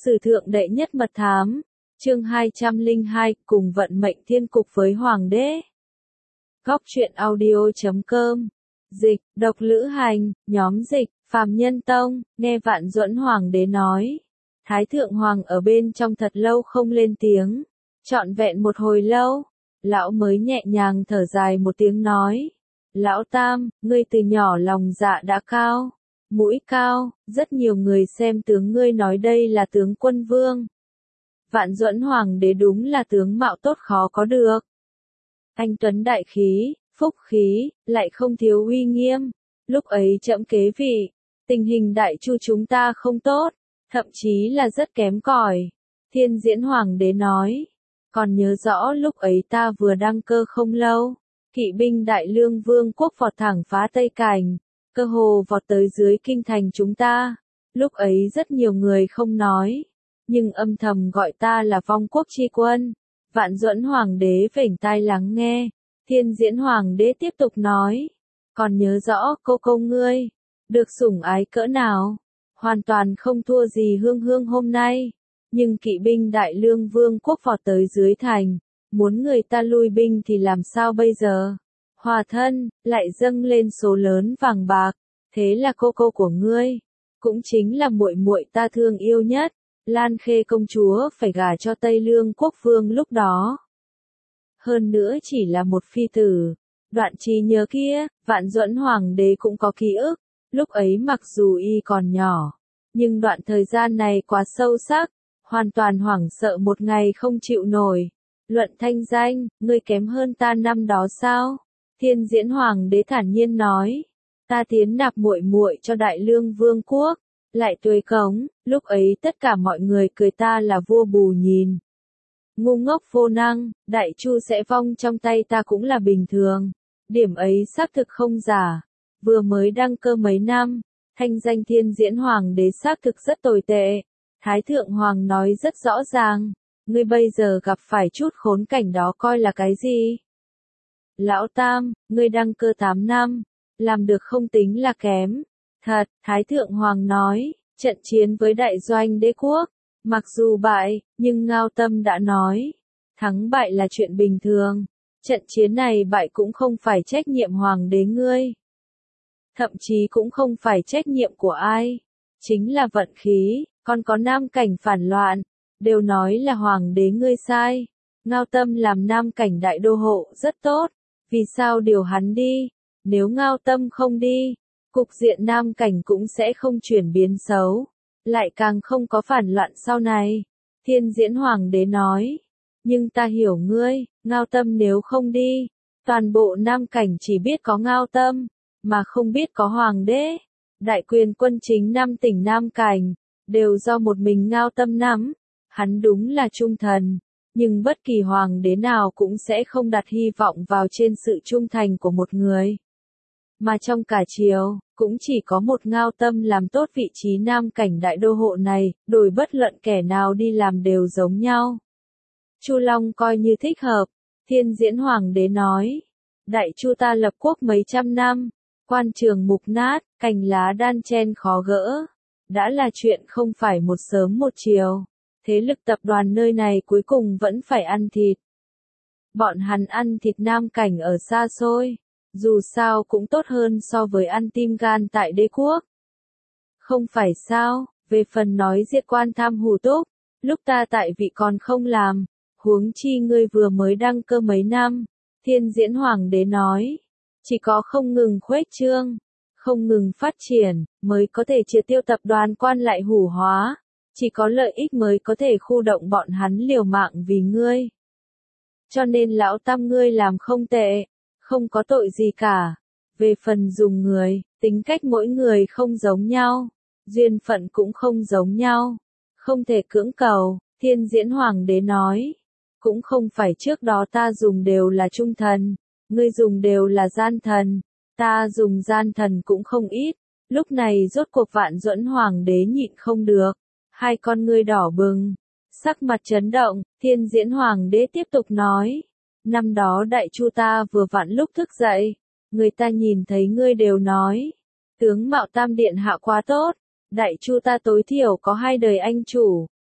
Sử thượng đệ nhất mật thám, chương 202, cùng vận mệnh thiên cục với Hoàng đế. Góc truyện audio.com. Dịch, độc lữ hành, nhóm dịch, phàm nhân tông, nghe Vạn Duẫn Hoàng đế nói. Thái thượng hoàng ở bên trong thật lâu không lên tiếng, trọn vẹn một hồi lâu, lão mới nhẹ nhàng thở dài một tiếng nói. Lão Tam, ngươi từ nhỏ lòng dạ đã cao, mũi cao, rất nhiều người xem tướng ngươi nói đây là tướng quân vương. Vạn Duẫn Hoàng đế đúng là tướng mạo tốt khó có được. Anh tuấn đại khí, phúc khí, lại không thiếu uy nghiêm. Lúc ấy trẫm kế vị, tình hình đại chu chúng ta không tốt, thậm chí là rất kém cỏi. Thiên Diễn Hoàng đế nói, còn nhớ rõ lúc ấy ta vừa đăng cơ không lâu, kỵ binh Đại Lương Vương quốc vọt thẳng phá Tây Cảnh, cơ hồ vọt tới dưới kinh thành chúng ta. Lúc ấy rất nhiều người không nói, nhưng âm thầm gọi ta là vong quốc chi quân. Vạn Duẫn Hoàng đế vểnh tai lắng nghe. Thiên Diễn Hoàng đế tiếp tục nói, còn nhớ rõ cô ngươi được sủng ái cỡ nào, hoàn toàn không thua gì Hương Hương hôm nay. Nhưng kỵ binh Đại Lương Vương quốc vọt tới dưới thành, muốn người ta lui binh thì làm sao bây giờ? Hòa thân, lại dâng lên số lớn vàng bạc, thế là cô của ngươi, cũng chính là muội muội ta thương yêu nhất, Lan Khê công chúa phải gả cho Tây Lương quốc vương lúc đó. Hơn nữa chỉ là một phi tử. Đoạn trí nhớ kia, Vạn Duẫn Hoàng đế cũng có ký ức, lúc ấy mặc dù y còn nhỏ, nhưng đoạn thời gian này quá sâu sắc, hoàn toàn hoảng sợ một ngày không chịu nổi. Luận thanh danh, ngươi kém hơn ta năm đó sao? Thiên Diễn Hoàng đế thản nhiên nói, ta tiến nạp muội muội cho Đại Lương Vương quốc, lại tuế cống, lúc ấy tất cả mọi người cười ta là vua bù nhìn. Ngu ngốc vô năng, Đại Chu sẽ vong trong tay ta cũng là bình thường. Điểm ấy xác thực không giả. Vừa mới đăng cơ mấy năm, thanh danh Thiên Diễn Hoàng đế xác thực rất tồi tệ. Thái thượng hoàng nói rất rõ ràng, ngươi bây giờ gặp phải chút khốn cảnh đó coi là cái gì? Lão Tam, ngươi đăng cơ 8 năm, làm được không tính là kém. Thật, Thái thượng hoàng nói, trận chiến với đại doanh đế quốc, mặc dù bại, nhưng Ngao Tâm đã nói, thắng bại là chuyện bình thường. Trận chiến này bại cũng không phải trách nhiệm hoàng đế ngươi. Thậm chí cũng không phải trách nhiệm của ai. Chính là vận khí, còn có Nam Cảnh phản loạn. Đều nói là hoàng đế ngươi sai. Ngao Tâm làm Nam Cảnh đại đô hộ rất tốt. Vì sao điều hắn đi? Nếu Ngao Tâm không đi, cục diện Nam Cảnh cũng sẽ không chuyển biến xấu. Lại càng không có phản loạn sau này. Thiên Diễn Hoàng đế nói. Nhưng ta hiểu ngươi, Ngao Tâm nếu không đi, toàn bộ Nam Cảnh chỉ biết có Ngao Tâm, mà không biết có Hoàng đế. Đại quyền quân chính 5 tỉnh Nam Cảnh, đều do một mình Ngao Tâm nắm. Hắn đúng là trung thần, nhưng bất kỳ Hoàng đế nào cũng sẽ không đặt hy vọng vào trên sự trung thành của một người. Mà trong cả triều, cũng chỉ có một Ngao Tâm làm tốt vị trí Nam Cảnh đại đô hộ này, đổi bất luận kẻ nào đi làm đều giống nhau. Chu Long coi như thích hợp. Thiên Diễn Hoàng đế nói, Đại Chu ta lập quốc mấy trăm năm, quan trường mục nát, cành lá đan chen khó gỡ, đã là chuyện không phải một sớm một chiều. Thế lực tập đoàn nơi này cuối cùng vẫn phải ăn thịt. Bọn hắn ăn thịt Nam Cảnh ở xa xôi, dù sao cũng tốt hơn so với ăn tim gan tại đế quốc. Không phải sao, về phần nói diệt quan tham hủ túc, lúc ta tại vị còn không làm, huống chi ngươi vừa mới đăng cơ mấy năm. Thiên Diễn Hoàng đế nói, chỉ có không ngừng khuếch trương, không ngừng phát triển, mới có thể triệt tiêu tập đoàn quan lại hủ hóa. Chỉ có lợi ích mới có thể khu động bọn hắn liều mạng vì ngươi. Cho nên lão Tam ngươi làm không tệ, không có tội gì cả. Về phần dùng người, tính cách mỗi người không giống nhau, duyên phận cũng không giống nhau, không thể cưỡng cầu. Thiên Diễn Hoàng đế nói, cũng không phải trước đó ta dùng đều là trung thần, ngươi dùng đều là gian thần, ta dùng gian thần cũng không ít. Lúc này rốt cuộc Vạn Duẫn Hoàng đế nhịn không được, hai con ngươi đỏ bừng, sắc mặt chấn động. Thiên Diễn Hoàng đế tiếp tục nói, năm đó Đại Chu ta vừa vặn lúc thức dậy, người ta nhìn thấy ngươi đều nói, tướng mạo Tam điện hạ quá tốt, Đại Chu ta tối thiểu có 2 đời anh chủ,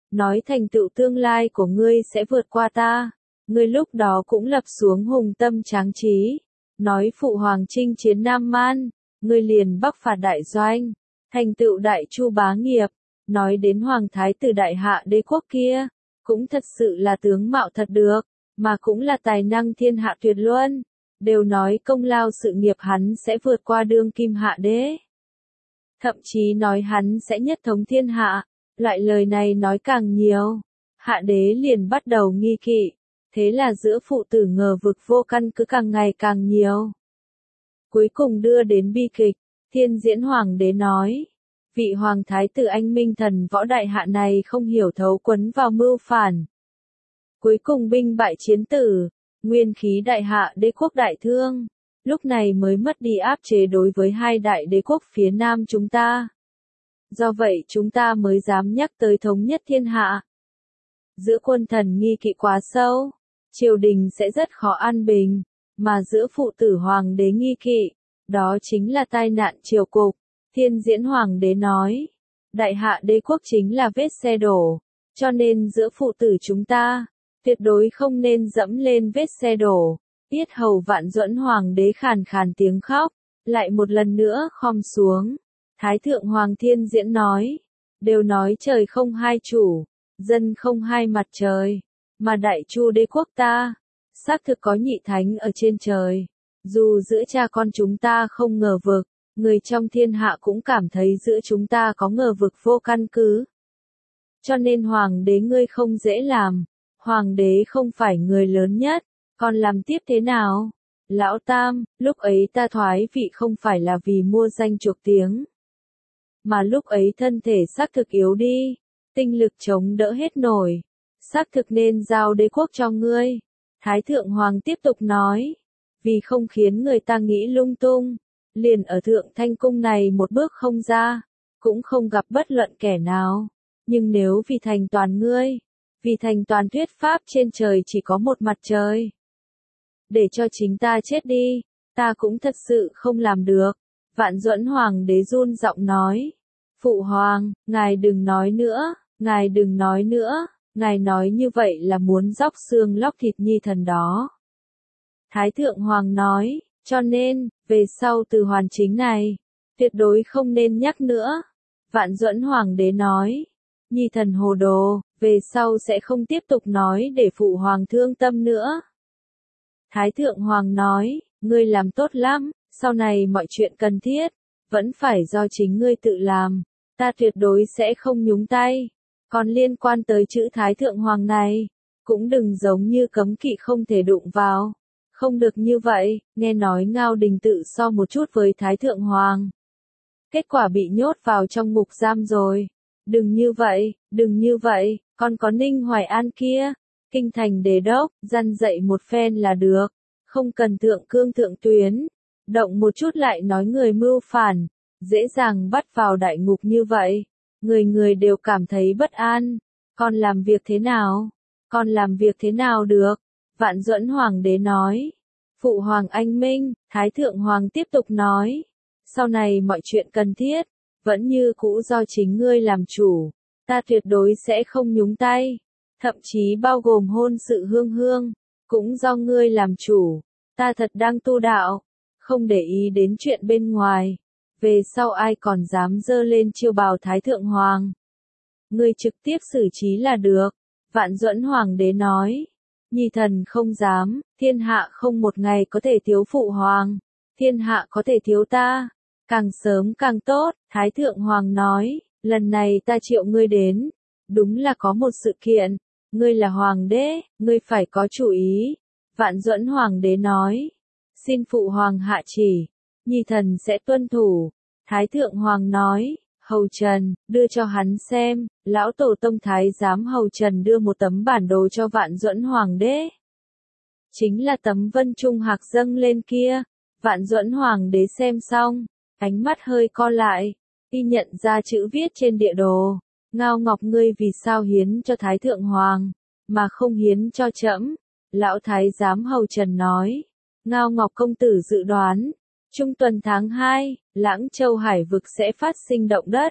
nói thành tựu tương lai của ngươi sẽ vượt qua ta. Ngươi lúc đó cũng lập xuống hùng tâm tráng trí, nói phụ hoàng chinh chiến Nam Man, ngươi liền bắc phạt đại doanh, thành tựu đại chu bá nghiệp, nói đến hoàng thái tử đại hạ đế quốc kia, cũng thật sự là tướng mạo thật được, mà cũng là tài năng thiên hạ tuyệt luân, đều nói công lao sự nghiệp hắn sẽ vượt qua đương kim hạ đế. Thậm chí nói hắn sẽ nhất thống thiên hạ, loại lời này nói càng nhiều, hạ đế liền bắt đầu nghi kỵ, thế là giữa phụ tử ngờ vực vô căn cứ càng ngày càng nhiều. Cuối cùng đưa đến bi kịch, Thiên Diễn Hoàng đế nói, vị hoàng thái tử anh minh thần võ đại hạ này không hiểu thấu quấn vào mưu phản. Cuối cùng binh bại chiến tử, nguyên khí đại hạ đế quốc đại thương, lúc này mới mất đi áp chế đối với hai đại đế quốc phía nam chúng ta. Do vậy chúng ta mới dám nhắc tới thống nhất thiên hạ. Giữa quân thần nghi kỵ quá sâu, triều đình sẽ rất khó an bình, mà giữa phụ tử hoàng đế nghi kỵ, đó chính là tai nạn triều cục. Thiên Diễn Hoàng đế nói, đại hạ đế quốc chính là vết xe đổ, cho nên giữa phụ tử chúng ta, tuyệt đối không nên dẫm lên vết xe đổ. Yết hầu Vạn Duẫn Hoàng đế khàn khàn tiếng khóc, lại một lần nữa khom xuống. Thái thượng Hoàng Thiên Diễn nói, đều nói trời không hai chủ, dân không hai mặt trời, mà đại chu đế quốc ta, xác thực có nhị thánh ở trên trời. Dù giữa cha con chúng ta không ngờ vực, người trong thiên hạ cũng cảm thấy giữa chúng ta có ngờ vực vô căn cứ. Cho nên hoàng đế ngươi không dễ làm, hoàng đế không phải người lớn nhất, còn làm tiếp thế nào? Lão Tam, lúc ấy ta thoái vị không phải là vì mua danh chuộc tiếng, mà lúc ấy thân thể xác thực yếu đi, tinh lực chống đỡ hết nổi, xác thực nên giao đế quốc cho ngươi. Thái thượng hoàng tiếp tục nói, vì không khiến người ta nghĩ lung tung, liền ở thượng thanh cung này một bước không ra, cũng không gặp bất luận kẻ nào. Nhưng nếu vì thành toàn ngươi, vì thành toàn thuyết pháp trên trời chỉ có một mặt trời, để cho chính ta chết đi, ta cũng thật sự không làm được. Vạn Duẫn Hoàng đế run giọng nói, phụ hoàng, ngài đừng nói nữa, ngài đừng nói nữa, ngài nói như vậy là muốn róc xương lóc thịt nhi thần đó. Thái thượng hoàng nói, cho nên, về sau từ hoàn chính này, tuyệt đối không nên nhắc nữa. Vạn Duẫn Hoàng đế nói, nhi thần hồ đồ, về sau sẽ không tiếp tục nói để phụ hoàng thương tâm nữa. Thái thượng hoàng nói, ngươi làm tốt lắm, sau này mọi chuyện cần thiết, vẫn phải do chính ngươi tự làm, ta tuyệt đối sẽ không nhúng tay. Còn liên quan tới chữ Thái thượng hoàng này, cũng đừng giống như cấm kỵ không thể đụng vào. Không được như vậy, nghe nói Ngao Đình tự so một chút với Thái thượng hoàng. Kết quả bị nhốt vào trong ngục giam rồi. Đừng như vậy, còn có Ninh Hoài An kia, kinh thành đế đốc, răn dạy một phen là được, không cần thượng cương thượng tuyến, động một chút lại nói người mưu phản, dễ dàng bắt vào đại ngục như vậy, người người đều cảm thấy bất an, còn làm việc thế nào được? Vạn Duẫn Hoàng đế nói, phụ hoàng anh minh. Thái thượng hoàng tiếp tục nói, sau này mọi chuyện cần thiết, vẫn như cũ do chính ngươi làm chủ, ta tuyệt đối sẽ không nhúng tay, thậm chí bao gồm hôn sự hương hương, cũng do ngươi làm chủ, ta thật đang tu đạo, không để ý đến chuyện bên ngoài, về sau ai còn dám dơ lên chiêu bào Thái thượng hoàng. Ngươi trực tiếp xử trí là được. Vạn Duẫn Hoàng đế nói, nhi thần không dám, thiên hạ không một ngày có thể thiếu phụ hoàng, thiên hạ có thể thiếu ta, càng sớm càng tốt. Thái thượng hoàng nói, lần này ta triệu ngươi đến, đúng là có một sự kiện, ngươi là hoàng đế, ngươi phải có chủ ý. Vạn Duẫn Hoàng đế nói, xin phụ hoàng hạ chỉ, nhi thần sẽ tuân thủ. Thái thượng hoàng nói, Hầu Trần, đưa cho hắn xem. Lão tổ tông thái giám Hầu Trần đưa một tấm bản đồ cho Vạn Duẫn Hoàng đế. Chính là tấm vân trung hạc dâng lên kia. Vạn Duẫn Hoàng đế xem xong, ánh mắt hơi co lại, y nhận ra chữ viết trên địa đồ. Ngao Ngọc ngươi vì sao hiến cho Thái thượng hoàng, mà không hiến cho trẫm? Lão thái giám Hầu Trần nói, Ngao Ngọc công tử dự đoán, trung tuần tháng 2, Lãng Châu Hải vực sẽ phát sinh động đất,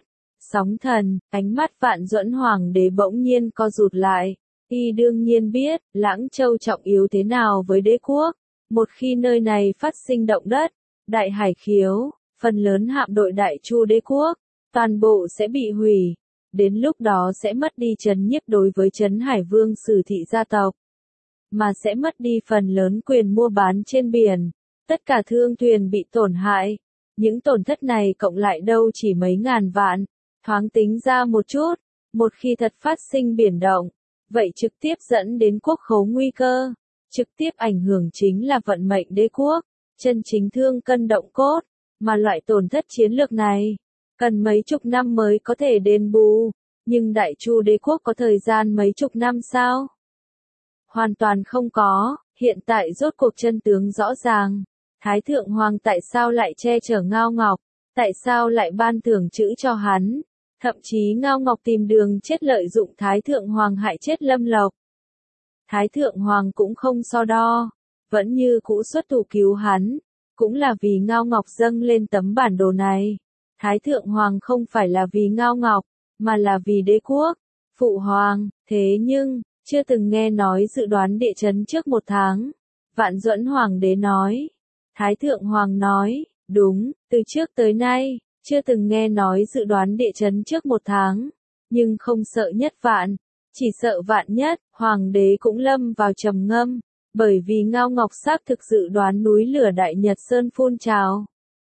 Sóng thần, ánh mắt Vạn Duẫn Hoàng đế bỗng nhiên co rụt lại. Y đương nhiên biết, Lãng Châu trọng yếu thế nào với đế quốc. Một khi nơi này phát sinh động đất, đại hải khiếu, phần lớn hạm đội Đại Chu đế quốc, toàn bộ sẽ bị hủy. Đến lúc đó sẽ mất đi trấn nhiếp đối với Trấn Hải Vương Sử thị gia tộc, mà sẽ mất đi phần lớn quyền mua bán trên biển. Tất cả thương thuyền bị tổn hại. Những tổn thất này cộng lại đâu chỉ mấy ngàn vạn. Thoáng tính ra một chút, một khi thật phát sinh biển động, vậy trực tiếp dẫn đến quốc khố nguy cơ, trực tiếp ảnh hưởng chính là vận mệnh đế quốc, chân chính thương cân động cốt, mà loại tổn thất chiến lược này, cần mấy chục năm mới có thể đền bù, nhưng Đại Chu đế quốc có thời gian mấy chục năm sao? Hoàn toàn không có, hiện tại rốt cuộc chân tướng rõ ràng. Thái Thượng Hoàng tại sao lại che chở Ngao Ngọc, tại sao lại ban thưởng chữ cho hắn? Thậm chí Ngao Ngọc tìm đường chết lợi dụng Thái Thượng Hoàng hại chết Lâm Lộc. Thái Thượng Hoàng cũng không so đo, vẫn như cũ xuất thủ cứu hắn, cũng là vì Ngao Ngọc dâng lên tấm bản đồ này. Thái Thượng Hoàng không phải là vì Ngao Ngọc, mà là vì đế quốc. Phụ Hoàng, thế nhưng, chưa từng nghe nói dự đoán địa chấn trước một tháng. Vạn Duẫn Hoàng đế nói. Thái Thượng Hoàng nói, đúng, từ trước tới nay, chưa từng nghe nói dự đoán địa chấn trước một tháng, nhưng không sợ nhất vạn, chỉ sợ vạn nhất. Hoàng đế cũng lâm vào trầm ngâm, bởi vì Ngao Ngọc xác thực dự đoán núi lửa Đại Nhật Sơn phun trào.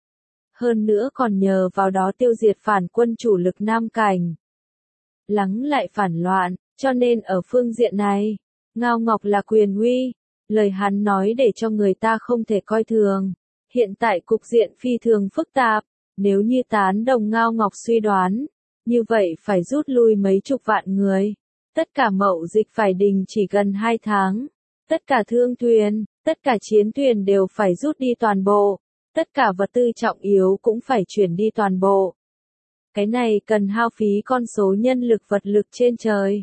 Hơn nữa còn nhờ vào đó tiêu diệt phản quân chủ lực Nam Cảnh, lắng lại phản loạn, cho nên ở phương diện này, Ngao Ngọc là quyền uy. Lời hắn nói để cho người ta không thể coi thường. Hiện tại cục diện phi thường phức tạp, nếu như tán đồng Ngao Ngọc suy đoán, như vậy phải rút lui mấy chục vạn người. Tất cả mậu dịch phải đình chỉ gần 2 tháng. Tất cả thương thuyền, tất cả chiến thuyền đều phải rút đi toàn bộ. Tất cả vật tư trọng yếu cũng phải chuyển đi toàn bộ. Cái này cần hao phí con số nhân lực vật lực trên trời.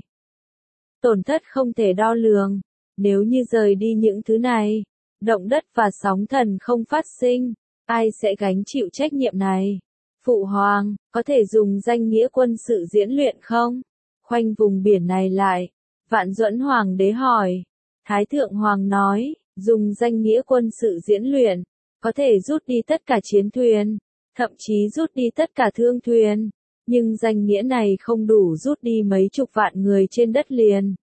Tổn thất không thể đo lường. Nếu như rời đi những thứ này, động đất và sóng thần không phát sinh, ai sẽ gánh chịu trách nhiệm này? Phụ Hoàng, có thể dùng danh nghĩa quân sự diễn luyện không? Khoanh vùng biển này lại. Vạn Duẫn Hoàng đế hỏi. Thái Thượng Hoàng nói, dùng danh nghĩa quân sự diễn luyện, có thể rút đi tất cả chiến thuyền, thậm chí rút đi tất cả thương thuyền, nhưng danh nghĩa này không đủ rút đi mấy chục vạn người trên đất liền.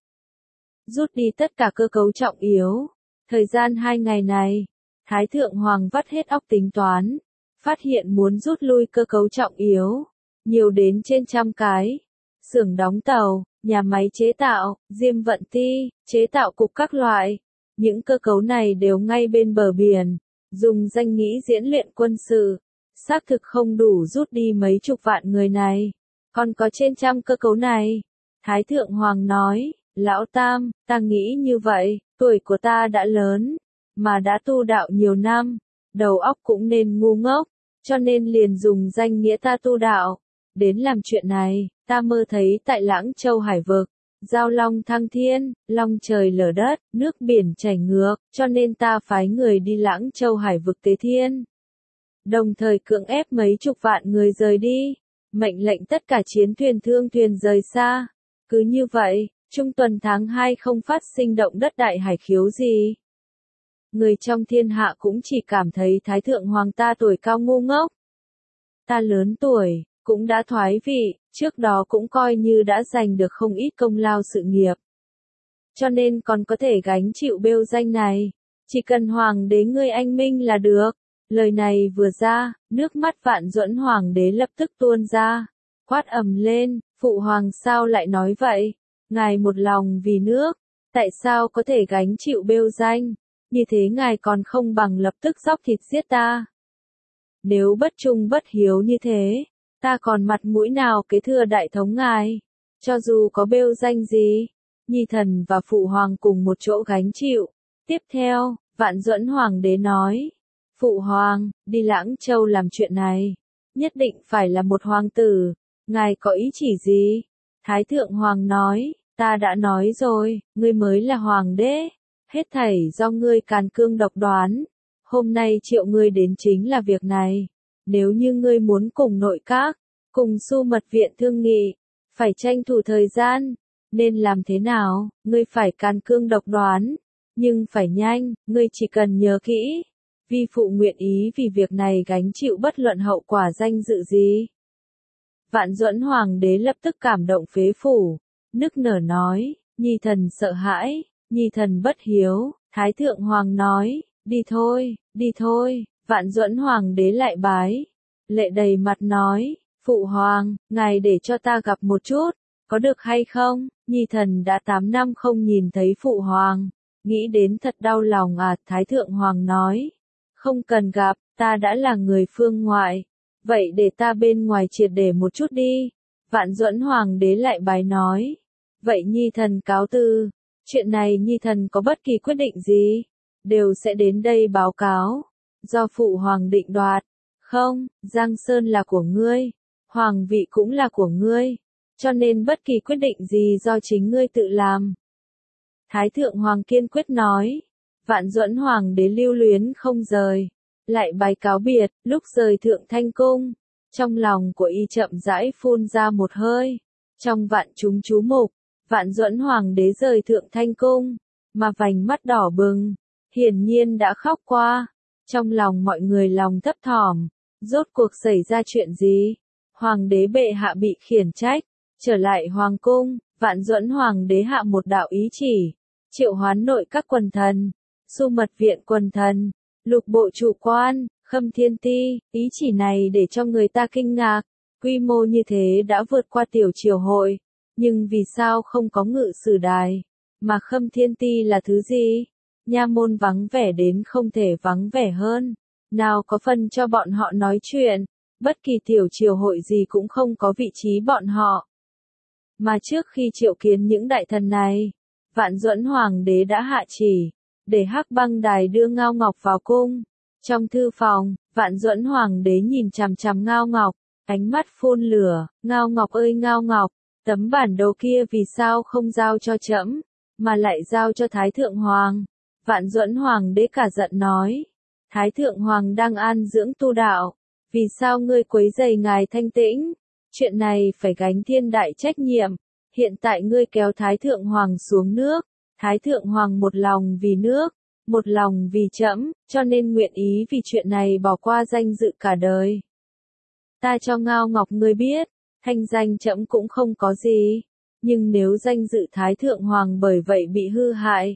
Rút đi tất cả cơ cấu trọng yếu. Thời gian 2 ngày này, Thái Thượng Hoàng vắt hết óc tính toán, phát hiện muốn rút lui cơ cấu trọng yếu, nhiều đến trên 100 cái. Xưởng đóng tàu, nhà máy chế tạo, diêm vận ti, chế tạo cục các loại. Những cơ cấu này đều ngay bên bờ biển, dùng danh nghĩa diễn luyện quân sự, xác thực không đủ rút đi mấy chục vạn người này. Còn có trên 100 cơ cấu này. Thái Thượng Hoàng nói. Lão Tam, ta nghĩ như vậy, tuổi của ta đã lớn, mà đã tu đạo nhiều năm, đầu óc cũng nên ngu ngốc, cho nên liền dùng danh nghĩa ta tu đạo, đến làm chuyện này. Ta mơ thấy tại Lãng Châu Hải vực, giao long thăng thiên, long trời lở đất, nước biển chảy ngược, cho nên ta phái người đi Lãng Châu Hải vực tế thiên. Đồng thời cưỡng ép mấy chục vạn người rời đi, mệnh lệnh tất cả chiến thuyền thương thuyền rời xa. Cứ như vậy, trung tuần tháng 2 không phát sinh động đất đại hải khiếu gì. Người trong thiên hạ cũng chỉ cảm thấy Thái Thượng Hoàng ta tuổi cao ngu ngốc. Ta lớn tuổi, cũng đã thoái vị, trước đó cũng coi như đã giành được không ít công lao sự nghiệp. Cho nên còn có thể gánh chịu bêu danh này. Chỉ cần Hoàng đế ngươi anh minh là được. Lời này vừa ra, nước mắt Vạn Duẫn Hoàng đế lập tức tuôn ra. Quát ầm lên, Phụ Hoàng sao lại nói vậy? Ngài một lòng vì nước, tại sao có thể gánh chịu bêu danh? Như thế ngài còn không bằng lập tức xóc thịt giết ta. Nếu bất trung bất hiếu như thế, ta còn mặt mũi nào kế thừa đại thống ngài? Cho dù có bêu danh gì, Nhi thần và Phụ Hoàng cùng một chỗ gánh chịu. Tiếp theo, Vạn Duẫn Hoàng đế nói, Phụ Hoàng, đi Lãng Châu làm chuyện này, nhất định phải là một hoàng tử, ngài có ý chỉ gì? Thái Thượng Hoàng nói, ta đã nói rồi, ngươi mới là hoàng đế, hết thảy do ngươi càn cương độc đoán, hôm nay triệu ngươi đến chính là việc này, nếu như ngươi muốn cùng nội các, cùng Xu Mật Viện thương nghị, phải tranh thủ thời gian, nên làm thế nào, ngươi phải can cương độc đoán, nhưng phải nhanh, ngươi chỉ cần nhớ kỹ, vi phụ nguyện ý vì việc này gánh chịu bất luận hậu quả danh dự gì. Vạn Duẫn Hoàng đế lập tức cảm động phế phủ, nức nở nói, nhi thần sợ hãi, nhi thần bất hiếu. Thái thượng hoàng nói, đi thôi, Vạn Duẫn Hoàng đế lại bái, lệ đầy mặt nói, phụ hoàng, ngài để cho ta gặp một chút, có được hay không, nhi thần đã 8 năm không nhìn thấy phụ hoàng, nghĩ đến thật đau lòng à. Thái thượng hoàng nói, không cần gặp, ta đã là người phương ngoại, vậy để ta bên ngoài triệt để một chút đi. Vạn Duẫn Hoàng đế lại bái nói, vậy nhi thần cáo từ, chuyện này nhi thần có bất kỳ quyết định gì, đều sẽ đến đây báo cáo, do phụ hoàng định đoạt. Không, Giang Sơn là của ngươi, hoàng vị cũng là của ngươi, cho nên bất kỳ quyết định gì do chính ngươi tự làm. Thái thượng hoàng kiên quyết nói, Vạn Duẫn Hoàng đế lưu luyến không rời, lại bái cáo biệt. Lúc rời Thượng Thanh Cung, trong lòng của y chậm rãi phun ra một hơi. Trong vạn chúng chú mục, Vạn Duẫn Hoàng đế rời Thượng Thanh Cung, mà vành mắt đỏ bừng, hiển nhiên đã khóc qua. Trong lòng mọi người lòng thấp thỏm, rốt cuộc xảy ra chuyện gì? Hoàng đế bệ hạ bị khiển trách, trở lại hoàng cung, Vạn Duẫn Hoàng đế hạ một đạo ý chỉ, triệu hoán nội các quần thần, Xu Mật Viện quần thần, lục bộ chủ quan, Khâm Thiên Ti. Ý chỉ này để cho người ta kinh ngạc, quy mô như thế đã vượt qua tiểu triều hội, nhưng vì sao không có ngự sử đài, mà Khâm Thiên Ti là thứ gì? Nha môn vắng vẻ đến không thể vắng vẻ hơn, nào có phần cho bọn họ nói chuyện, bất kỳ tiểu triều hội gì cũng không có vị trí bọn họ. Mà trước khi triệu kiến những đại thần này, Vạn Duẫn Hoàng đế đã hạ chỉ, để Hắc Băng Đài đưa Ngao Ngọc vào cung. Trong thư phòng, Vạn Duẫn Hoàng đế nhìn chằm chằm Ngao Ngọc, ánh mắt phun lửa, Ngao Ngọc ơi Ngao Ngọc, tấm bản đồ kia vì sao không giao cho trẫm, mà lại giao cho Thái Thượng Hoàng. Vạn Duẫn Hoàng đế cả giận nói, Thái Thượng Hoàng đang an dưỡng tu đạo, vì sao ngươi quấy rầy ngài thanh tĩnh, chuyện này phải gánh thiên đại trách nhiệm, hiện tại ngươi kéo Thái Thượng Hoàng xuống nước, Thái Thượng Hoàng một lòng vì nước, một lòng vì trẫm, cho nên nguyện ý vì chuyện này bỏ qua danh dự cả đời. Ta cho Ngao Ngọc ngươi biết, thanh danh trẫm cũng không có gì, nhưng nếu danh dự Thái Thượng Hoàng bởi vậy bị hư hại,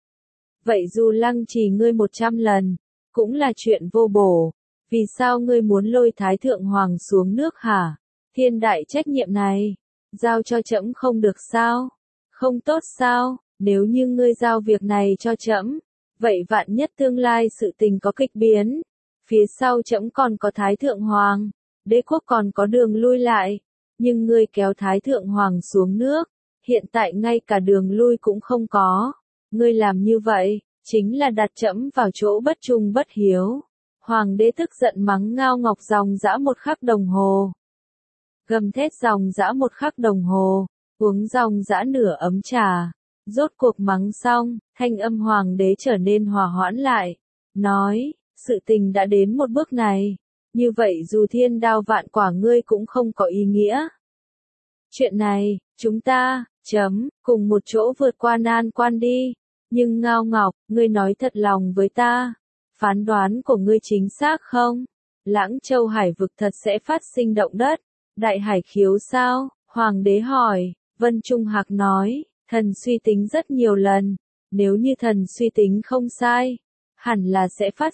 vậy dù lăng trì ngươi 100 lần, cũng là chuyện vô bổ. Vì sao ngươi muốn lôi Thái Thượng Hoàng xuống nước hả? Thiên đại trách nhiệm này, giao cho trẫm không được sao? Không tốt sao? Nếu như ngươi giao việc này cho trẫm, vậy vạn nhất tương lai sự tình có kịch biến, phía sau trẫm còn có Thái Thượng Hoàng, đế quốc còn có đường lui lại, nhưng ngươi kéo Thái Thượng Hoàng xuống nước, hiện tại ngay cả đường lui cũng không có. Ngươi làm như vậy, chính là đặt trẫm vào chỗ bất trung bất hiếu. Hoàng đế tức giận mắng Ngao Ngọc dòng dã 1 khắc đồng hồ. Gầm thét dòng dã 1 khắc đồng hồ, uống dòng dã nửa ấm trà. Rốt cuộc mắng xong, thanh âm hoàng đế trở nên hòa hoãn lại, nói, sự tình đã đến một bước này, như vậy dù thiên đao vạn quả ngươi cũng không có ý nghĩa. Chuyện này, chúng ta, cùng một chỗ vượt qua nan quan đi, nhưng Ngao Ngọc, ngươi nói thật lòng với ta, phán đoán của ngươi chính xác không? Lãng Châu Hải vực thật sẽ phát sinh động đất, đại hải khiếu sao? Hoàng đế hỏi, Vân Trung Hạc nói, thần suy tính rất nhiều lần, nếu như thần suy tính không sai, hẳn là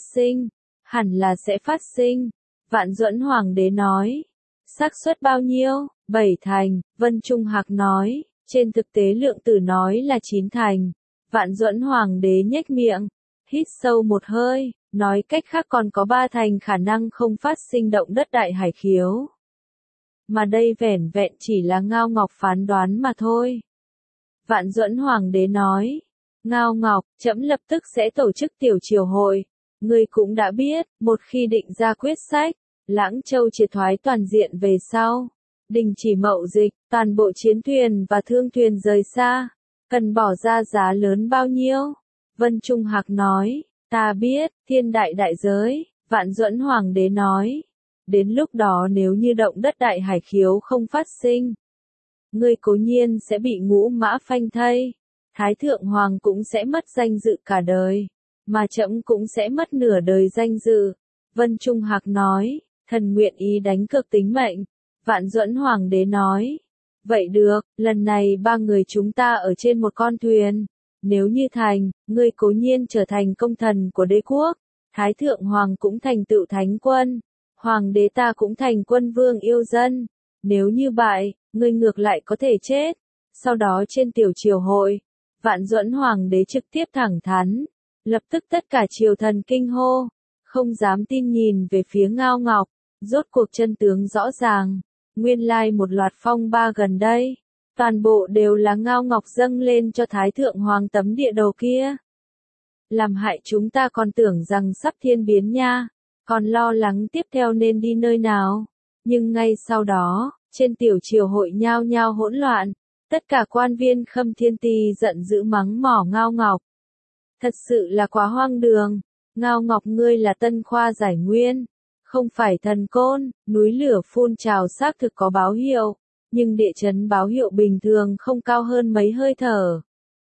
sẽ phát sinh. Vạn Duẫn Hoàng đế nói, xác suất bao nhiêu? 7 thành, Vân Trung Hạc nói, trên thực tế lượng tử nói là 9 thành. Vạn Duẫn Hoàng đế nhếch miệng, hít sâu một hơi, nói cách khác còn có 3 thành khả năng không phát sinh động đất đại hải khiếu. Mà đây vẻn vẹn chỉ là Ngao Ngọc phán đoán mà thôi. Vạn Duẫn Hoàng đế nói, Ngao Ngọc, trẫm lập tức sẽ tổ chức tiểu triều hội. Ngươi cũng đã biết, một khi định ra quyết sách, Lãng Châu triệt thoái toàn diện về sau, đình chỉ mậu dịch, toàn bộ chiến thuyền và thương thuyền rời xa, cần bỏ ra giá lớn bao nhiêu? Vân Trung Hạc nói, ta biết, thiên đại đại giới. Vạn Duẫn Hoàng đế nói, Đến lúc đó nếu như động đất đại hải khiếu không phát sinh, ngươi cố nhiên sẽ bị ngũ mã phanh thây. Thái thượng hoàng cũng sẽ mất danh dự cả đời, mà trẫm cũng sẽ mất nửa đời danh dự. Vân Trung Hạc nói, thần nguyện ý đánh cược tính mệnh. Vạn Duẫn Hoàng đế nói, vậy được, lần này ba người chúng ta ở trên một con thuyền. Nếu như thành, ngươi cố nhiên trở thành công thần của đế quốc. Thái thượng hoàng cũng thành tựu thánh quân. Hoàng đế ta cũng thành quân vương yêu dân. Nếu như bại, ngươi ngược lại có thể chết. Sau đó trên tiểu triều hội, Vạn Duẫn Hoàng đế trực tiếp thẳng thắn. Lập tức tất cả triều thần kinh hô. Không dám tin nhìn về phía Ngao Ngọc. Rốt cuộc chân tướng rõ ràng. Nguyên lai một loạt phong ba gần đây. Toàn bộ đều là Ngao Ngọc dâng lên cho Thái thượng hoàng tấm địa đồ kia. Làm hại chúng ta còn tưởng rằng sắp thiên biến nha. Còn lo lắng tiếp theo nên đi nơi nào. Nhưng ngay sau đó, trên tiểu triều hội nhao nhao hỗn loạn. Tất cả quan viên Khâm Thiên Ti giận dữ mắng mỏ Ngao Ngọc. Thật sự là quá hoang đường. Ngao Ngọc ngươi là Tân Khoa Giải Nguyên. Không phải thần côn, núi lửa phun trào xác thực có báo hiệu. Nhưng địa chấn báo hiệu bình thường không cao hơn mấy hơi thở.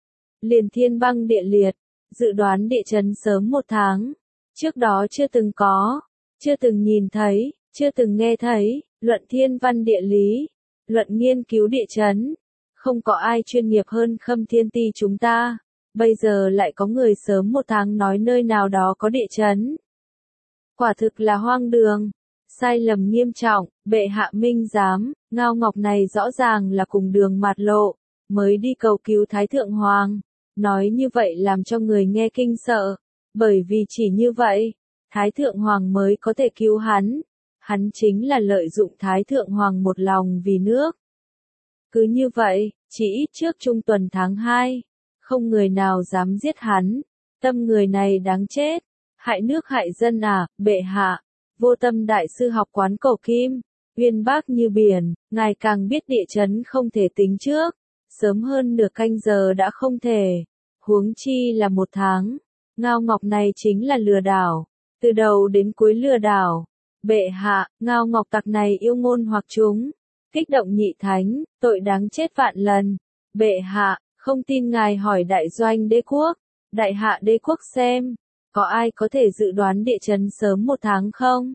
Liền thiên băng địa liệt, dự đoán địa chấn sớm 1 tháng. Trước đó chưa từng có, chưa từng nhìn thấy, chưa từng nghe thấy, luận thiên văn địa lý, luận nghiên cứu địa chấn. Không có ai chuyên nghiệp hơn Khâm Thiên Ti chúng ta. Bây giờ lại có người sớm 1 tháng nói nơi nào đó có địa chấn. Quả thực là hoang đường. Sai lầm nghiêm trọng, bệ hạ minh giám, Ngao Ngọc này rõ ràng là cùng đường mạt lộ, mới đi cầu cứu Thái thượng hoàng. Nói như vậy làm cho người nghe kinh sợ, bởi vì chỉ như vậy, Thái thượng hoàng mới có thể cứu hắn. Hắn chính là lợi dụng Thái thượng hoàng một lòng vì nước. Cứ như vậy, chỉ ít trước trung tuần tháng 2, không người nào dám giết hắn. Tâm người này đáng chết, hại nước hại dân à, bệ hạ. Vô Tâm đại sư học quán Cổ Kim, uyên bác như biển, ngài càng biết địa chấn không thể tính trước, sớm hơn nửa canh giờ đã không thể, huống chi là 1 tháng. Ngao Ngọc này chính là lừa đảo, từ đầu đến cuối lừa đảo. Bệ hạ, Ngao Ngọc tặc này yêu ngôn hoặc chúng, kích động nhị thánh, tội đáng chết vạn lần. Bệ hạ, không tin ngài hỏi đại doanh đế quốc, đại hạ đế quốc xem. Có ai có thể dự đoán địa chấn sớm 1 tháng không?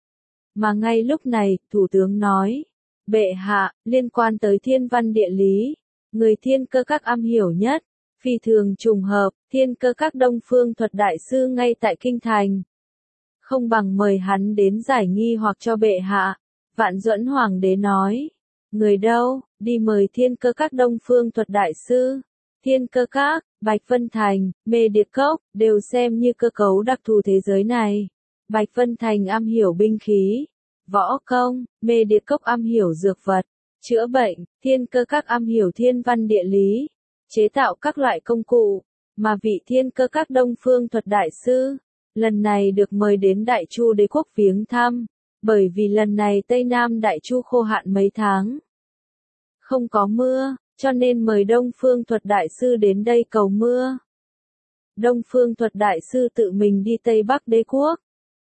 Mà ngay lúc này, Thủ tướng nói, bệ hạ, liên quan tới thiên văn địa lý, người thiên cơ các am hiểu nhất, phi thường trùng hợp, thiên cơ các Đông Phương Thuật đại sư ngay tại Kinh Thành. Không bằng mời hắn đến giải nghi hoặc cho bệ hạ. Vạn Duẫn Hoàng đế nói, người đâu, đi mời thiên cơ các Đông Phương Thuật đại sư. Thiên cơ các, Bạch Vân Thành, Mê Điệp Cốc, đều xem như cơ cấu đặc thù thế giới này. Bạch Vân Thành am hiểu binh khí, võ công, Mê Điệp Cốc am hiểu dược vật, chữa bệnh, thiên cơ các am hiểu thiên văn địa lý, chế tạo các loại công cụ, mà vị thiên cơ các Đông Phương Thuật đại sư, lần này được mời đến Đại Chu đế quốc viếng thăm, bởi vì lần này Tây Nam Đại Chu khô hạn mấy tháng. Không có mưa. Cho nên mời Đông Phương Thuật đại sư đến đây cầu mưa. Đông Phương Thuật đại sư tự mình đi Tây Bắc đế quốc.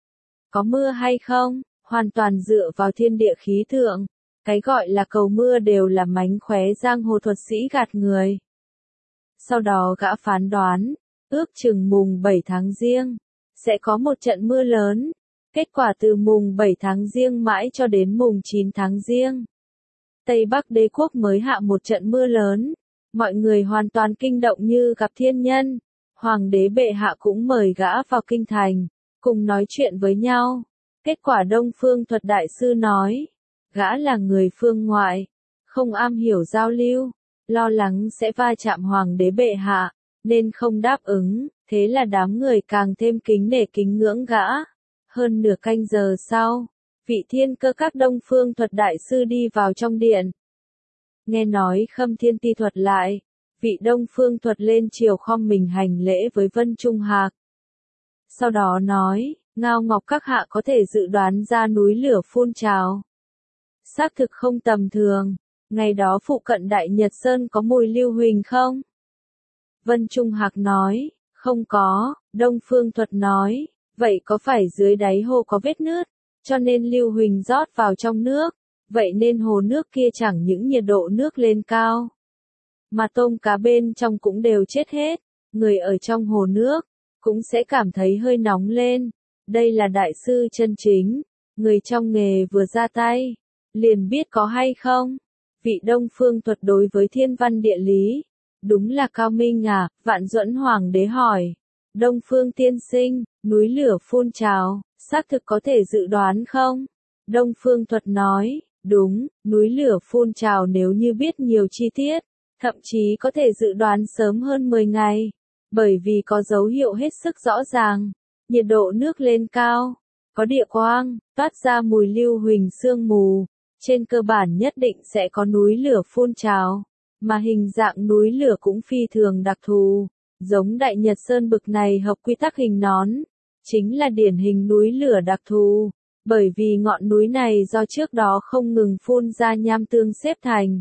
Có mưa hay không, hoàn toàn dựa vào thiên địa khí tượng. Cái gọi là cầu mưa đều là mánh khóe giang hồ thuật sĩ gạt người. Sau đó gã phán đoán, ước chừng mùng 7 tháng Giêng, sẽ có một trận mưa lớn. Kết quả từ mùng 7 tháng Giêng mãi cho đến mùng 9 tháng Giêng. Tây Bắc đế quốc mới hạ một trận mưa lớn, mọi người hoàn toàn kinh động như gặp thiên nhân. Hoàng đế bệ hạ cũng mời gã vào kinh thành, cùng nói chuyện với nhau. Kết quả Đông Phương Thuật đại sư nói, gã là người phương ngoại, không am hiểu giao lưu, lo lắng sẽ va chạm hoàng đế bệ hạ, nên không đáp ứng, thế là đám người càng thêm kính nể kính ngưỡng gã. Hơn nửa canh giờ sau, vị thiên cơ các Đông Phương Thuật đại sư đi vào trong điện. Nghe nói Khâm Thiên Ti thuật lại, vị Đông Phương Thuật lên triều khom mình hành lễ với Vân Trung Hạc. Sau đó nói, Ngao Ngọc các hạ có thể dự đoán ra núi lửa phun trào. Xác thực không tầm thường, ngày đó phụ cận Đại Nhật Sơn có mùi lưu huỳnh không? Vân Trung Hạc nói, không có. Đông Phương Thuật nói, vậy có phải dưới đáy hồ có vết nứt? cho nên lưu huỳnh rót vào trong nước, vậy nên hồ nước kia chẳng những nhiệt độ nước lên cao, mà tôm cá bên trong cũng đều chết hết, người ở trong hồ nước cũng sẽ cảm thấy hơi nóng lên. Đây là đại sư chân chính, người trong nghề vừa ra tay, liền biết có hay không. Vị Đông Phương thuật đối với thiên văn địa lý, đúng là cao minh à, Vạn Duẫn Hoàng đế hỏi. Đông Phương tiên sinh, núi lửa phun trào, xác thực có thể dự đoán không? Đông Phương thuật nói, đúng, núi lửa phun trào nếu như biết nhiều chi tiết, thậm chí có thể dự đoán sớm hơn 10 ngày, bởi vì có dấu hiệu hết sức rõ ràng, nhiệt độ nước lên cao, có địa quang, toát ra mùi lưu huỳnh sương mù, trên cơ bản nhất định sẽ có núi lửa phun trào, mà hình dạng núi lửa cũng phi thường đặc thù, giống Đại Nhật Sơn bực này hợp quy tắc hình nón, chính là điển hình núi lửa đặc thù, bởi vì ngọn núi này do trước đó không ngừng phun ra nham tương xếp thành,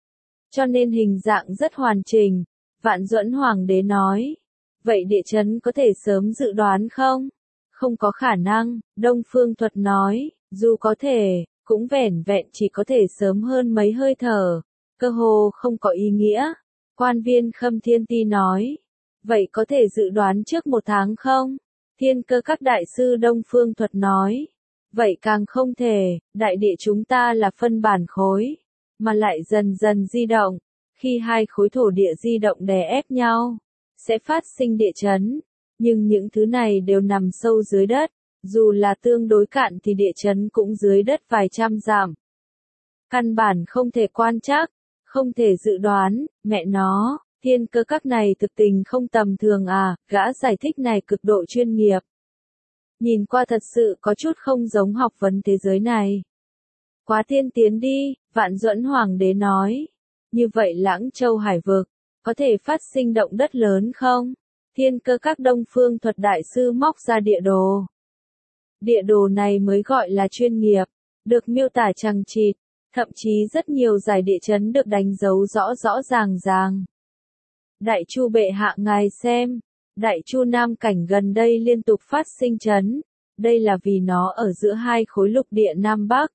cho nên hình dạng rất hoàn chỉnh. Vạn Duẫn Hoàng đế nói, vậy địa chấn có thể sớm dự đoán không? Không có khả năng, Đông Phương thuật nói, dù có thể, cũng vẻn vẹn chỉ có thể sớm hơn mấy hơi thở, cơ hồ không có ý nghĩa. Quan viên Khâm Thiên Ti nói, vậy có thể dự đoán trước 1 tháng không? Thiên Cơ Các đại sư Đông Phương thuật nói, vậy càng không thể, đại địa chúng ta là phân bản khối, mà lại dần dần di động, khi hai khối thổ địa di động đè ép nhau, sẽ phát sinh địa chấn, nhưng những thứ này đều nằm sâu dưới đất, dù là tương đối cạn thì địa chấn cũng dưới đất vài trăm dặm. Căn bản không thể quan trắc, không thể dự đoán, mẹ nó, Thiên Cơ Các này thực tình không tầm thường à, gã giải thích này cực độ chuyên nghiệp. Nhìn qua thật sự có chút không giống học vấn thế giới này. Quá tiên tiến đi, Vạn Duẫn Hoàng đế nói. Như vậy Lãng Châu Hải vực, có thể phát sinh động đất lớn không? Thiên Cơ Các Đông Phương thuật đại sư móc ra địa đồ. Địa đồ này mới gọi là chuyên nghiệp, được miêu tả chằng chịt, thậm chí rất nhiều giải địa chấn được đánh dấu rõ rõ ràng ràng. Đại Chu bệ hạ ngài xem, Đại Chu Nam cảnh gần đây liên tục phát sinh chấn, đây là vì nó ở giữa hai khối lục địa Nam Bắc.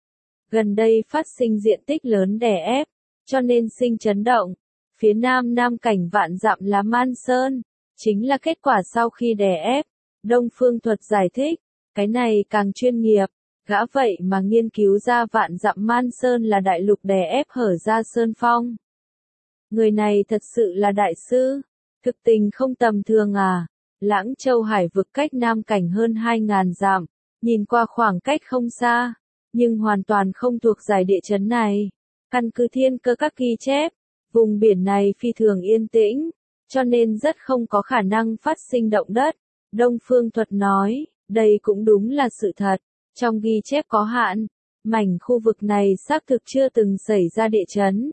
Gần đây phát sinh diện tích lớn đè ép, cho nên sinh chấn động. Phía Nam Nam cảnh vạn dặm là Man Sơn, chính là kết quả sau khi đè ép. Đông Phương thuật giải thích, cái này càng chuyên nghiệp, gã vậy mà nghiên cứu ra vạn dặm Man Sơn là đại lục đè ép hở ra sơn phong. Người này thật sự là đại sư, thực tình không tầm thường à. Lãng Châu Hải vực cách Nam cảnh hơn 2.000 dặm, nhìn qua khoảng cách không xa, nhưng hoàn toàn không thuộc giải địa chấn này. Căn cứ Thiên Cơ Các ghi chép, vùng biển này phi thường yên tĩnh, cho nên rất không có khả năng phát sinh động đất. Đông Phương thuật nói, đây cũng đúng là sự thật, trong ghi chép có hạn, mảnh khu vực này xác thực chưa từng xảy ra địa chấn.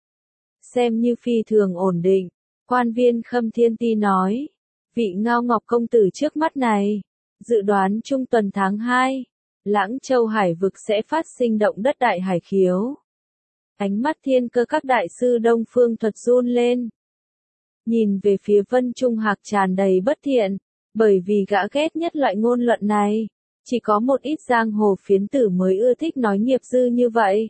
Xem như phi thường ổn định, quan viên Khâm Thiên Ti nói, vị Ngao Ngọc công tử trước mắt này, dự đoán trung tuần tháng 2, Lãng Châu Hải vực sẽ phát sinh động đất đại hải khiếu. Ánh mắt Thiên Cơ Các đại sư Đông Phương thuật run lên. Nhìn về phía Vân Trung Hạc tràn đầy bất thiện, bởi vì gã ghét nhất loại ngôn luận này, chỉ có một ít giang hồ phiến tử mới ưa thích nói nghiệp dư như vậy.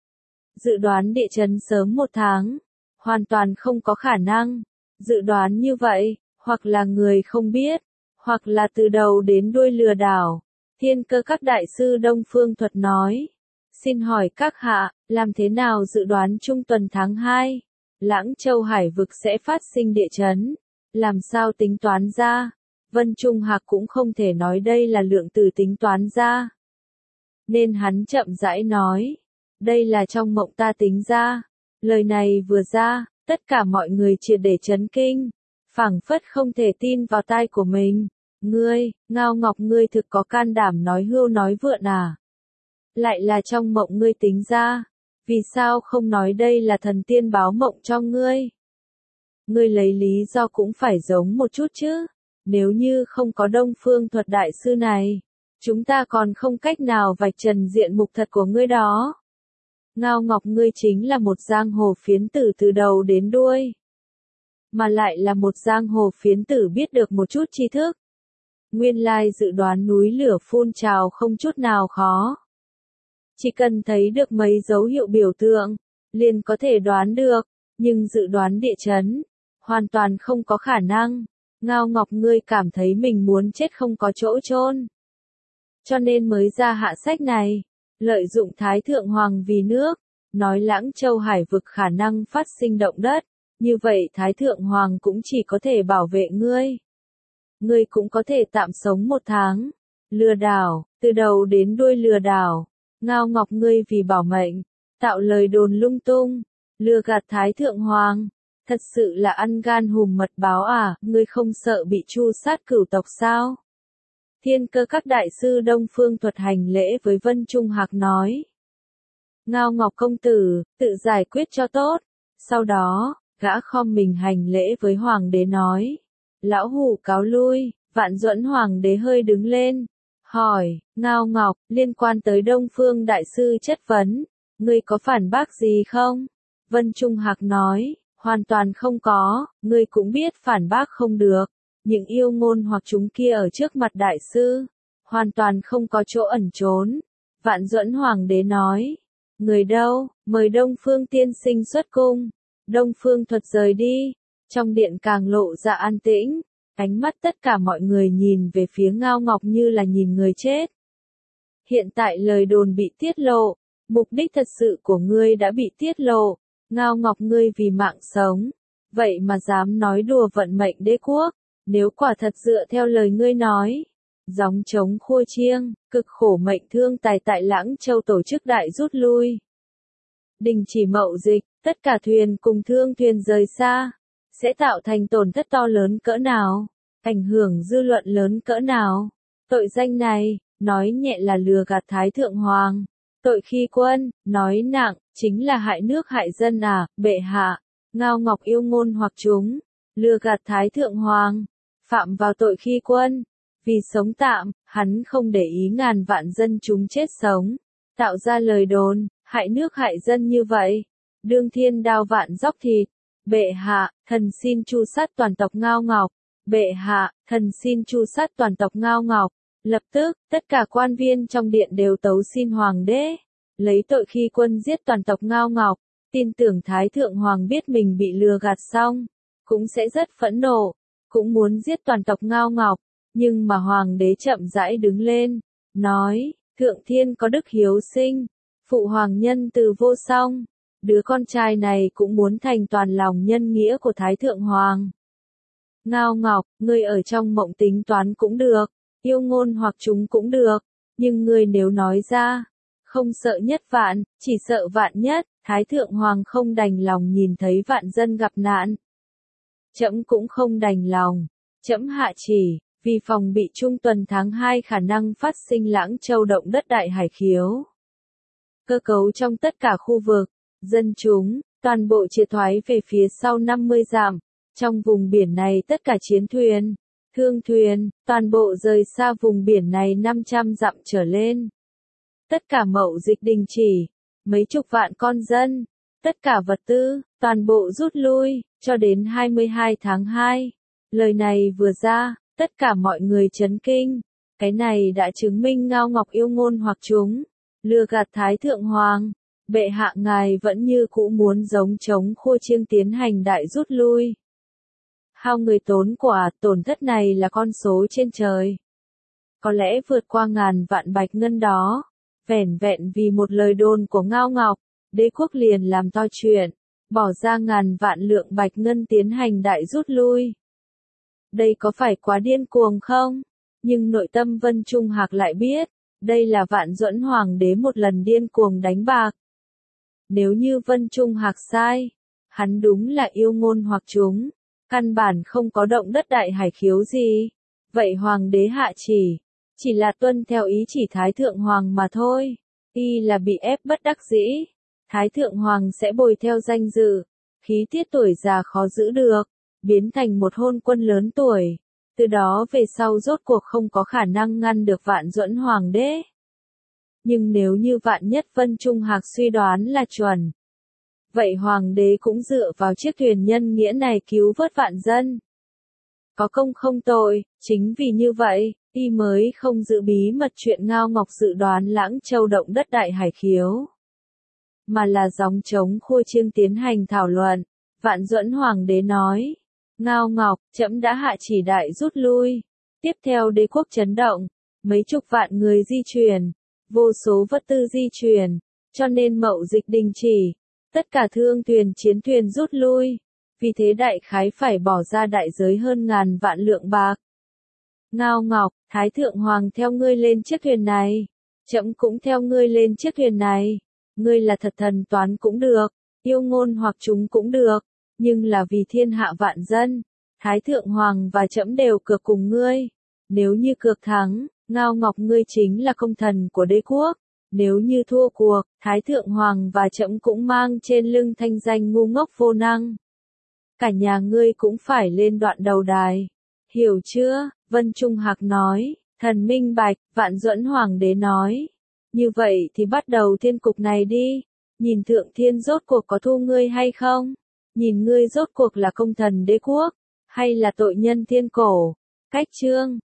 Dự đoán địa chấn sớm 1 tháng, hoàn toàn không có khả năng. Dự đoán như vậy, hoặc là người không biết, hoặc là từ đầu đến đuôi lừa đảo. Thiên Cơ Các đại sư Đông Phương thuật nói. Xin hỏi các hạ, làm thế nào dự đoán trung tuần tháng 2, Lãng Châu Hải vực sẽ phát sinh địa chấn? Làm sao tính toán ra? Vân Trung Hạc cũng không thể nói đây là lượng từ tính toán ra. Nên hắn chậm rãi nói. Đây là trong mộng ta tính ra. Lời này vừa ra, tất cả mọi người triệt để chấn kinh. Phảng phất không thể tin vào tai của mình. Ngươi, Ngao Ngọc ngươi thực có can đảm nói hưu nói vượn à? Lại là trong mộng ngươi tính ra. Vì sao không nói đây là thần tiên báo mộng cho ngươi? Ngươi lấy lý do cũng phải giống một chút chứ. Nếu như không có Đông Phương thuật đại sư này, chúng ta còn không cách nào vạch trần diện mục thật của ngươi đó. Ngao Ngọc ngươi chính là một giang hồ phiến tử từ đầu đến đuôi. Mà lại là một giang hồ phiến tử biết được một chút tri thức. Nguyên lai dự đoán núi lửa phun trào không chút nào khó. Chỉ cần thấy được mấy dấu hiệu biểu tượng, liền có thể đoán được, nhưng dự đoán địa chấn, hoàn toàn không có khả năng. Ngao Ngọc ngươi cảm thấy mình muốn chết không có chỗ chôn, cho nên mới ra hạ sách này, lợi dụng Thái Thượng Hoàng vì nước, nói Lãng Châu hải vực khả năng phát sinh động đất, như vậy Thái Thượng Hoàng cũng chỉ có thể bảo vệ ngươi. Ngươi cũng có thể tạm sống 1 tháng. Lừa đảo, từ đầu đến đuôi lừa đảo. Ngao Ngọc ngươi vì bảo mệnh, tạo lời đồn lung tung, lừa gạt Thái Thượng Hoàng. Thật sự là ăn gan hùm mật báo à, ngươi không sợ bị tru sát cửu tộc sao? Thiên Cơ Các đại sư Đông Phương Thuật hành lễ với Vân Trung Hạc nói. Ngao Ngọc công tử, tự giải quyết cho tốt. Sau đó, gã khom mình hành lễ với Hoàng đế nói. Lão hủ cáo lui. Vạn Duẫn Hoàng đế hơi đứng lên. Hỏi, Ngao Ngọc, liên quan tới Đông Phương đại sư chất vấn, ngươi có phản bác gì không? Vân Trung Hạc nói, hoàn toàn không có, ngươi cũng biết phản bác không được. Những yêu ngôn hoặc chúng kia ở trước mặt đại sư, hoàn toàn không có chỗ ẩn trốn. Vạn Duẫn Hoàng đế nói, người đâu, mời Đông Phương tiên sinh xuất cung. Đông Phương Thuật rời đi, trong điện càng lộ ra an tĩnh, ánh mắt tất cả mọi người nhìn về phía Ngao Ngọc như là nhìn người chết. Hiện tại lời đồn bị tiết lộ, mục đích thật sự của ngươi đã bị tiết lộ. Ngao Ngọc ngươi vì mạng sống, vậy mà dám nói đùa vận mệnh đế quốc. Nếu quả thật dựa theo lời ngươi nói, gióng trống khua chiêng, cực khổ mệnh thương tài tại Lãng Châu tổ chức đại rút lui. Đình chỉ mậu dịch, tất cả thuyền cùng thương thuyền rời xa, sẽ tạo thành tổn thất to lớn cỡ nào, ảnh hưởng dư luận lớn cỡ nào. Tội danh này, nói nhẹ là lừa gạt Thái Thượng Hoàng. Tội khi quân, nói nặng, chính là hại nước hại dân à, bệ hạ. Ngao Ngọc yêu ngôn hoặc chúng, lừa gạt Thái Thượng Hoàng, phạm vào tội khi quân. Vì sống tạm, hắn không để ý ngàn vạn dân chúng chết sống, tạo ra lời đồn, hại nước hại dân như vậy. Đương thiên đao vạn dóc thịt. Bệ hạ, thần xin tru sát toàn tộc Ngao Ngọc. Bệ hạ, thần xin tru sát toàn tộc Ngao Ngọc. Lập tức, tất cả quan viên trong điện đều tấu xin Hoàng đế, lấy tội khi quân giết toàn tộc Ngao Ngọc. Tin tưởng Thái Thượng Hoàng biết mình bị lừa gạt xong, cũng sẽ rất phẫn nộ, cũng muốn giết toàn tộc Ngao Ngọc. Nhưng mà Hoàng đế chậm rãi đứng lên, nói, Thượng Thiên có đức hiếu sinh, Phụ Hoàng nhân từ vô song. Đứa con trai này cũng muốn thành toàn lòng nhân nghĩa của Thái Thượng Hoàng. Ngao Ngọc, ngươi ở trong mộng tính toán cũng được, yêu ngôn hoặc chúng cũng được, nhưng ngươi nếu nói ra, không sợ nhất vạn, chỉ sợ vạn nhất. Thái Thượng Hoàng không đành lòng nhìn thấy vạn dân gặp nạn. Trẫm cũng không đành lòng, trẫm hạ chỉ, vì phòng bị trung tuần tháng 2 khả năng phát sinh Lãng Châu động đất đại hải khiếu. Cơ cấu trong tất cả khu vực, dân chúng, toàn bộ triệt thoái về phía sau 50 dặm. Trong vùng biển này tất cả chiến thuyền, thương thuyền, toàn bộ rời xa vùng biển này 500 dặm trở lên. Tất cả mậu dịch đình chỉ, mấy chục vạn con dân, tất cả vật tư, toàn bộ rút lui, cho đến 22 tháng 2. Lời này vừa ra, tất cả mọi người chấn kinh. Cái này đã chứng minh Ngao Ngọc yêu ngôn hoặc chúng, lừa gạt Thái Thượng Hoàng. Bệ hạ ngài vẫn như cũ muốn giống trống khua chiêng tiến hành đại rút lui. Hao người tốn quả, tổn thất này là con số trên trời. Có lẽ vượt qua ngàn vạn bạch ngân đó. Vẻn vẹn vì một lời đồn của Ngao Ngọc, đế quốc liền làm to chuyện, bỏ ra ngàn vạn lượng bạch ngân tiến hành đại rút lui. Đây có phải quá điên cuồng không? Nhưng nội tâm Vân Trung Hạc lại biết, đây là Vạn Duẫn Hoàng đế một lần điên cuồng đánh bạc. Nếu như Vân Trung Hạc sai, hắn đúng là yêu ngôn hoặc chúng, căn bản không có động đất đại hải khiếu gì. Vậy Hoàng đế hạ chỉ là tuân theo ý chỉ Thái Thượng Hoàng mà thôi. Y là bị ép bất đắc dĩ. Thái Thượng Hoàng sẽ bồi theo danh dự, khí tiết tuổi già khó giữ được, biến thành một hôn quân lớn tuổi. Từ đó về sau rốt cuộc không có khả năng ngăn được Vạn Duẫn Hoàng đế. Nhưng nếu như vạn nhất Vân Trung Hạc suy đoán là chuẩn, vậy Hoàng đế cũng dựa vào chiếc thuyền nhân nghĩa này cứu vớt vạn dân. Có công không tội, chính vì như vậy, Y mới không giữ bí mật chuyện Ngao Ngọc dự đoán Lãng Châu động đất Đại Hải Khiếu, mà là gióng trống khua chiêng tiến hành thảo luận. Vạn Duẫn Hoàng đế nói, Ngao Ngọc, trẫm đã hạ chỉ đại rút lui. Tiếp theo đế quốc chấn động, mấy chục vạn người di chuyển, vô số vật tư di chuyển, cho nên mậu dịch đình chỉ, tất cả thương thuyền chiến thuyền rút lui, vì thế đại khái phải bỏ ra đại giới hơn ngàn vạn lượng bạc. Ngao Ngọc, Thái Thượng Hoàng theo ngươi lên chiếc thuyền này, trẫm cũng theo ngươi lên chiếc thuyền này, ngươi là thật thần toán cũng được, yêu ngôn hoặc chúng cũng được, nhưng là vì thiên hạ vạn dân, Thái Thượng Hoàng và trẫm đều cược cùng ngươi, nếu như cược thắng, Ngao Ngọc ngươi chính là công thần của đế quốc, nếu như thua cuộc, Thái Thượng Hoàng và trẫm cũng mang trên lưng thanh danh ngu ngốc vô năng. Cả nhà ngươi cũng phải lên đoạn đầu đài. Hiểu chưa? Vân Trung Hạc nói, thần minh bạch. Vạn Duẫn Hoàng đế nói, như vậy thì bắt đầu thiên cục này đi, nhìn Thượng Thiên rốt cuộc có thu ngươi hay không? Nhìn ngươi rốt cuộc là công thần đế quốc, hay là tội nhân thiên cổ? Cách chương